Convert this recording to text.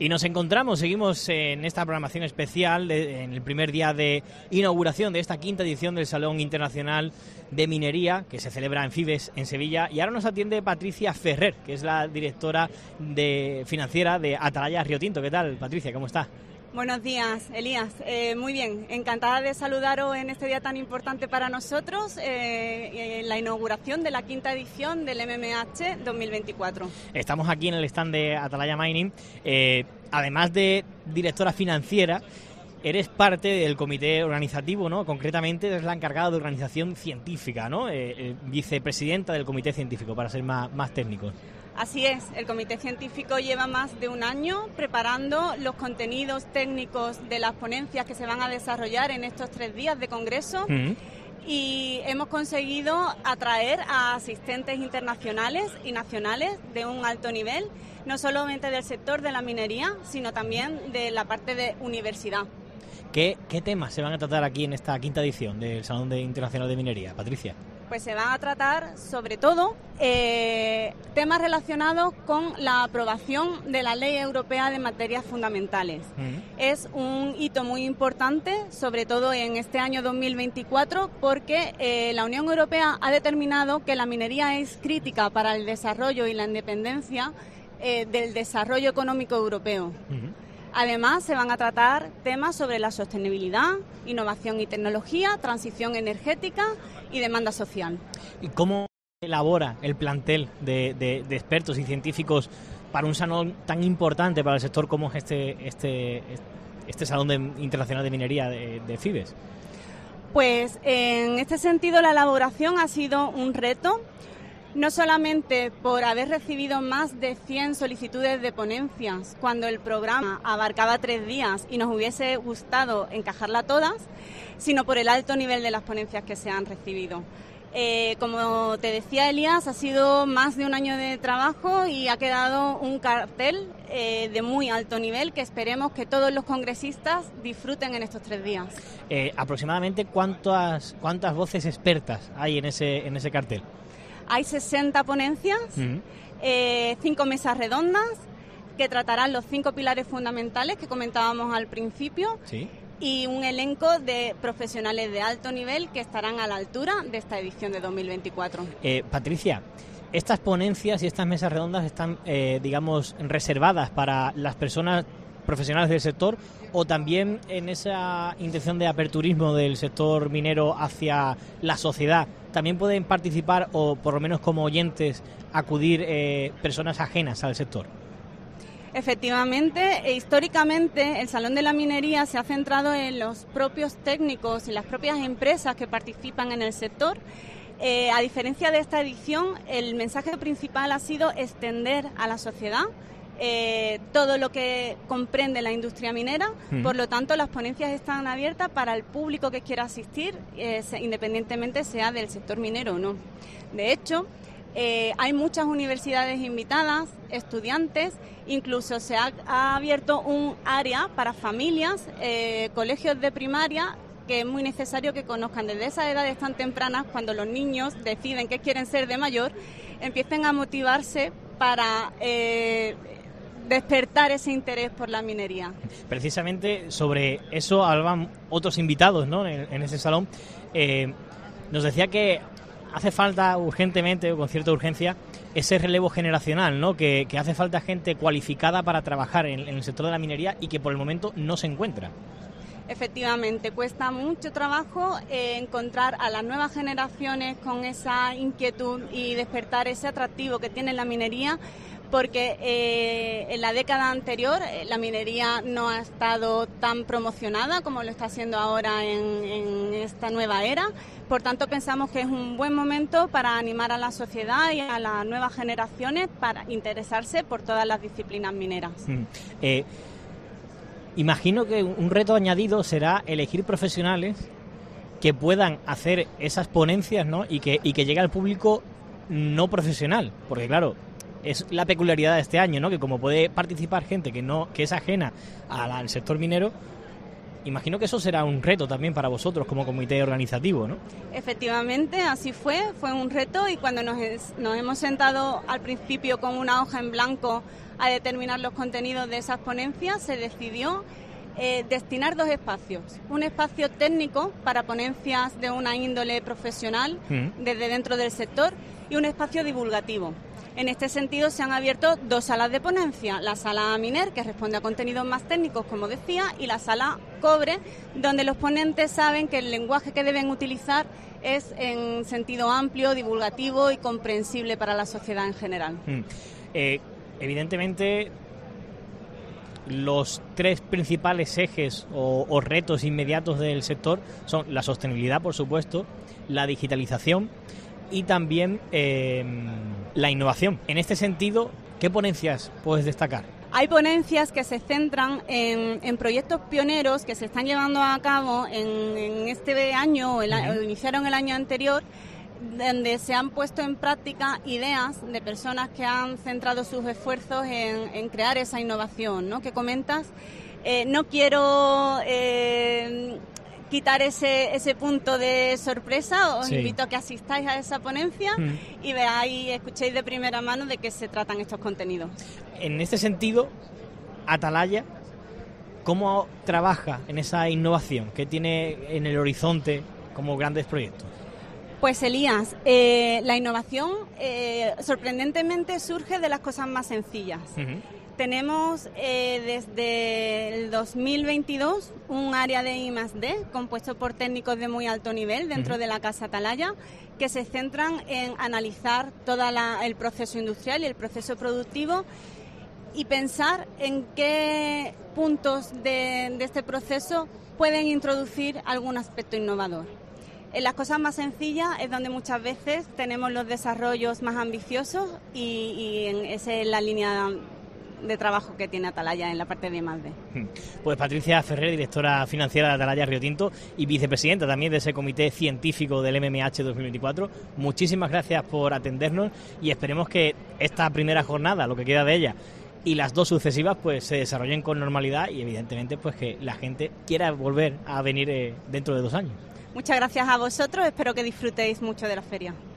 Y nos encontramos, seguimos en esta programación especial, en el primer día de inauguración de esta quinta edición del Salón Internacional de Minería, que se celebra en Fibes, en Sevilla. Y ahora nos atiende Patricia Ferrer, que es la directora financiera de Atalaya Río Tinto. ¿Qué tal, Patricia? ¿Cómo está? Buenos días, Elías. Muy bien, encantada de saludaros en este día tan importante para nosotros, en la inauguración de la quinta edición del MMH 2024. Estamos aquí en el stand de Atalaya Mining. Además de directora financiera, eres parte del comité organizativo, ¿no? Concretamente eres la encargada de organización científica, ¿no? Vicepresidenta del comité científico, para ser más técnicos. Así es, el comité científico lleva más de un año preparando los contenidos técnicos de las ponencias que se van a desarrollar en estos 3 días de congreso. Y hemos conseguido atraer a asistentes internacionales y nacionales de un alto nivel, no solamente del sector de la minería, sino también de la parte de universidad. ¿Qué temas se van a tratar aquí en esta quinta edición del Salón Internacional de Minería, Patricia? Pues se van a tratar, sobre todo, temas relacionados con la aprobación de la Ley Europea de Materias Fundamentales. Es un hito muy importante, sobre todo en este año 2024, porque la Unión Europea ha determinado que la minería es crítica para el desarrollo y la independencia del desarrollo económico europeo. Además, se van a tratar temas sobre la sostenibilidad, innovación y tecnología, transición energética y demanda social. ¿Y cómo elabora el plantel de expertos y científicos para un salón tan importante para el sector como es este Salón Internacional de Minería de Fibes? Pues en este sentido la elaboración ha sido un reto. No solamente por haber recibido más de 100 solicitudes de ponencias cuando el programa abarcaba 3 días y nos hubiese gustado encajarla todas, sino por el alto nivel de las ponencias que se han recibido. Como te decía, Elías, ha sido más de un año de trabajo y ha quedado un cartel de muy alto nivel que esperemos que todos los congresistas disfruten en estos 3 días. Aproximadamente, ¿cuántas voces expertas hay en ese cartel? Hay 60 ponencias, 5 mesas redondas que tratarán los 5 pilares fundamentales que comentábamos al principio. ¿Sí? Y un elenco de profesionales de alto nivel que estarán a la altura de esta edición de 2024. Patricia, estas ponencias y estas mesas redondas están, digamos, reservadas para las personas profesionales del sector, o también en esa intención de aperturismo del sector minero hacia la sociedad, también pueden participar, o por lo menos como oyentes acudir personas ajenas al sector. Efectivamente, históricamente el Salón de la Minería se ha centrado en los propios técnicos y las propias empresas que participan en el sector. A diferencia de esta edición, el mensaje principal ha sido extender a la sociedad todo lo que comprende la industria minera. Por lo tanto, las ponencias están abiertas para el público que quiera asistir, independientemente sea del sector minero o no. De hecho, hay muchas universidades invitadas, estudiantes, incluso se ha abierto un área para familias, colegios de primaria, que es muy necesario que conozcan desde esas edades tan tempranas, cuando los niños deciden qué quieren ser de mayor, empiecen a motivarse para despertar ese interés por la minería. Precisamente sobre eso hablaban otros invitados, ¿no?, en ese salón. Nos decía que hace falta urgentemente, o con cierta urgencia, ese relevo generacional, ¿no?, que hace falta gente cualificada para trabajar en el sector de la minería y que por el momento no se encuentra. Efectivamente, cuesta mucho trabajo encontrar a las nuevas generaciones con esa inquietud y despertar ese atractivo que tiene la minería, porque en la década anterior la minería no ha estado tan promocionada como lo está haciendo ahora en esta nueva era. Por tanto, pensamos que es un buen momento para animar a la sociedad y a las nuevas generaciones para interesarse por todas las disciplinas mineras. Imagino que un reto añadido será elegir profesionales que puedan hacer esas ponencias, ¿no?, y que llegue al público no profesional, porque claro, es la peculiaridad de este año, ¿no?, que como puede participar gente que es ajena al sector minero, Imagino que eso será un reto también para vosotros como comité organizativo, ¿no? Efectivamente, así fue un reto, y cuando nos hemos sentado al principio con una hoja en blanco a determinar los contenidos de esas ponencias, se decidió destinar 2 espacios. Un espacio técnico para ponencias de una índole profesional desde dentro del sector, y un espacio divulgativo. En este sentido se han abierto 2 salas de ponencia, la sala Miner, que responde a contenidos más técnicos, como decía, y la sala Cobre, donde los ponentes saben que el lenguaje que deben utilizar es en sentido amplio, divulgativo y comprensible para la sociedad en general. Evidentemente, los 3 principales ejes o retos inmediatos del sector son la sostenibilidad, por supuesto, la digitalización y también la innovación. En este sentido, ¿qué ponencias puedes destacar? Hay ponencias que se centran en proyectos pioneros que se están llevando a cabo en este año o iniciaron el año anterior, donde se han puesto en práctica ideas de personas que han centrado sus esfuerzos en crear esa innovación, ¿no?, que comentas. No quiero quitar ese punto de sorpresa. Os invito a que asistáis a esa ponencia y veáis, escuchéis de primera mano de qué se tratan estos contenidos. En este sentido, Atalaya, ¿cómo trabaja en esa innovación que tiene en el horizonte como grandes proyectos? Pues Elías, la innovación sorprendentemente surge de las cosas más sencillas. Tenemos desde el 2022 un área de I+D compuesto por técnicos de muy alto nivel dentro de la Casa Atalaya, que se centran en analizar todo el proceso industrial y el proceso productivo y pensar en qué puntos de este proceso pueden introducir algún aspecto innovador. En las cosas más sencillas es donde muchas veces tenemos los desarrollos más ambiciosos y esa es la línea de trabajo que tiene Atalaya en la parte de I+D. Pues Patricia Ferrer, directora financiera de Atalaya Río Tinto y vicepresidenta también de ese comité científico del MMH 2024, muchísimas gracias por atendernos y esperemos que esta primera jornada, lo que queda de ella, y las 2 sucesivas pues se desarrollen con normalidad y evidentemente pues que la gente quiera volver a venir dentro de 2 años. Muchas gracias a vosotros, espero que disfrutéis mucho de la feria.